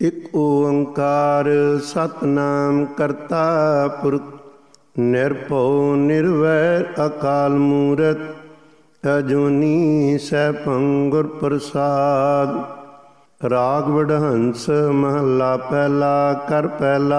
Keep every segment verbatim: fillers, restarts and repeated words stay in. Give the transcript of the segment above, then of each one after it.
ਇਕ ਓੰਕਾਰ ਸਤਿਨਾਮ ਕਰਤਾ ਪੁਰਖ ਨਿਰਭਉ ਨਿਰਵੈਰ ਅਕਾਲ ਮੂਰਤਿ ਅਜੂਨੀ ਸੈਭੰ ਗੁਰ ਪ੍ਰਸਾਦ। ਰਾਗ ਵਡਹੰਸ ਮਹੱਲਾ ਪਹਿਲਾ। ਕਰ ਪਹਿਲਾ।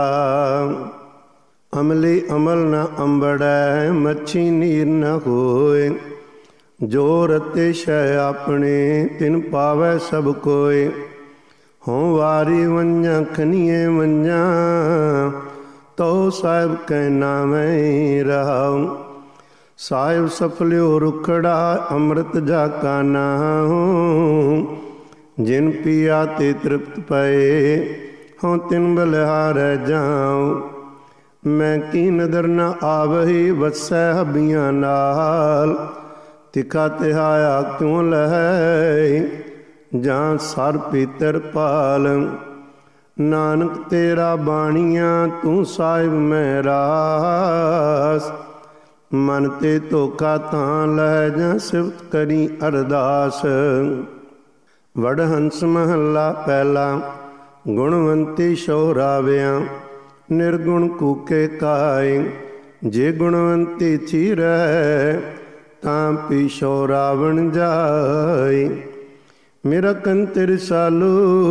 ਅਮਲੀ ਅਮਲ ਨ ਅੰਬੜੈ ਮੱਛੀ ਨੀਰ ਨ ਹੋਏ। ਜੋ ਰਤੇ ਸ਼ੈ ਆਪਣੇ ਤਿਨ ਪਾਵੈ ਸਭ ਕੋਇ। ਹੋਂ ਵਾਰੀ ਵੰਝਾਂ ਖਨੀਏ ਵੰਝਾਂ ਤਉ ਸਾਹਿਬ ਕੈ ਨਾਮੈ ਰਹਾਉ। ਸਾਹਿਬ ਸਫਲਿਓ ਰੁਖੜਾ ਅੰਮ੍ਰਿਤ ਜਾ ਕਾ ਨਾਉ। ਜਿਨ ਪੀਆ ਤੇ ਤ੍ਰਿਪਤ ਪਏ ਹੋਂ ਤਿਨ ਬਲਿਹਾਰੈ ਜਾਉ। ਮੈਂ ਕੀ ਨਦਰ ਨ ਆਵਹੀ ਵਸੈ ਹੱਬੀਆਂ ਨਾਲ। ਤਿਖਾ ਤਿਹਾਇਆ ਕਿਉ ਲਹੈ ਜਾਂ ਸਰ ਪੀਤਰ ਪਾਲ। ਨਾਨਕ ਤੇਰਾ ਬਾਣੀਆਂ ਤੂੰ ਸਾਹਿਬ ਮੈਂ ਰਾਸ। ਮਨ ਤੇ ਧੋਖਾ ਤਾਂ ਲਹਿ ਜਾਂ ਸਿਫਤ ਕਰੀ ਅਰਦਾਸ। ਵਡਹੰਸ ਮਹੱਲਾ ਪਹਿਲਾ। ਗੁਣਵੰਤੀ ਸ਼ੋਰਾਵਿਆਂ ਨਿਰਗੁਣ ਕੂਕੇ ਕਾਇ। ਜੇ ਗੁਣਵੰਤੀ ਥੀ ਰਹਿ ਤਾਂ ਪੀਛੋ ਰਾਵਣ ਜਾਇ। ਮੇਰਾ ਕੰਤ ਰਸਾਲੂ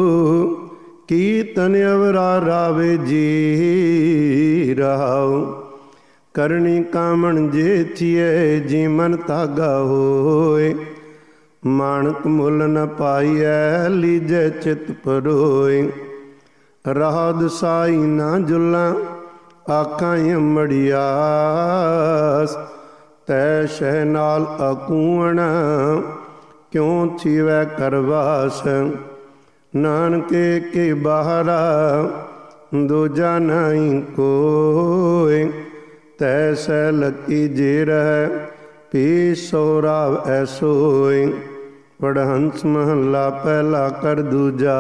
ਕੀਰਤਨ ਅਵਰਾ ਰਾਵੇ ਜੀ ਰਹਾਉ। ਕਰਨੀ ਕਾਮਣ ਜੇ ਥੀਏ ਜੀ ਮਨ ਤਾਗਾ ਹੋਏ। ਮਾਣਕ ਮੁੱਲ ਨ ਪਾਈਐ ਲੀਜੈ ਚਿਤ ਪਰੋਏ। ਰਹਾ ਦਸਾਈ ਨਾ ਜੁਲਾਂ ਆਖਾਂ ਅੰਮੜੀਆਸ। ਤੈ ਸ਼ਹਿ ਨਾਲ ਅਕੂਣ ਕਿਉ ਥੀਵੈ ਕਰਵਾਸ। ਨਾਨਕੇ ਕੇ ਬਾਹਰਾ ਦੂਜਾ ਨਾਹੀ ਕੋਇ। ਤੈ ਸੈ ਲੱਕੀ ਜੇ ਰਹਿ ਪੀ ਸੋਰਾਵ ਐਸੋਇ। ਵਡਹੰਸ ਮਹੱਲਾ ਪਹਿਲਾ। ਕਰ ਦੂਜਾ।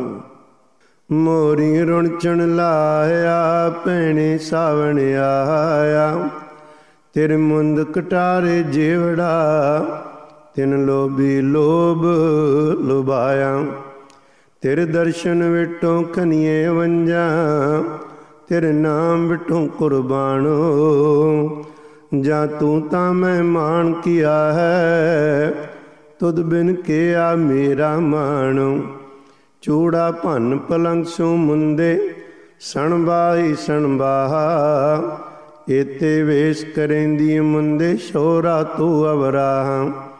ਮੋਰੀ ਰੁਣ ਚਣ ਲਾਇਆ ਭੈਣੇ ਸਾਵਣ ਆਇਆ। ਤੇਰੇ ਮੁੰਦ ਕਟਾਰੇ ਜੇਵੜਾ ਤਿਨ ਲੋਭੀ ਲੋਭ ਲੁਭਾਇਆ। ਤੇਰੇ ਦਰਸ਼ਨ ਵਿਟੋਂ ਖਨੀਏ ਵੰਝਾਂ ਤੇਰੇ ਨਾਮ ਵਿਟੋਂ ਕੁਰਬਾਨੋ। ਜਾਂ ਤੂੰ ਤਾਂ ਮਹਿਮਾਨ ਕੀਆ ਹੈ ਤੁਧ ਬਿਨ ਕਿਆ ਮੇਰਾ ਮਾਣੋ। ਚੂੜਾ ਭੰਨ ਪਲੰਗ ਸੋ ਮੁੰਦੇ ਸਣਬਾਈ ਸਣਬਾਹਾ। ਏਤੇ ਵੇਸ ਕਰੇਂਦੀ ਮੁੰਦੇ ਸ਼ੋਰਾ ਤੂੰ ਅਵਰਾ।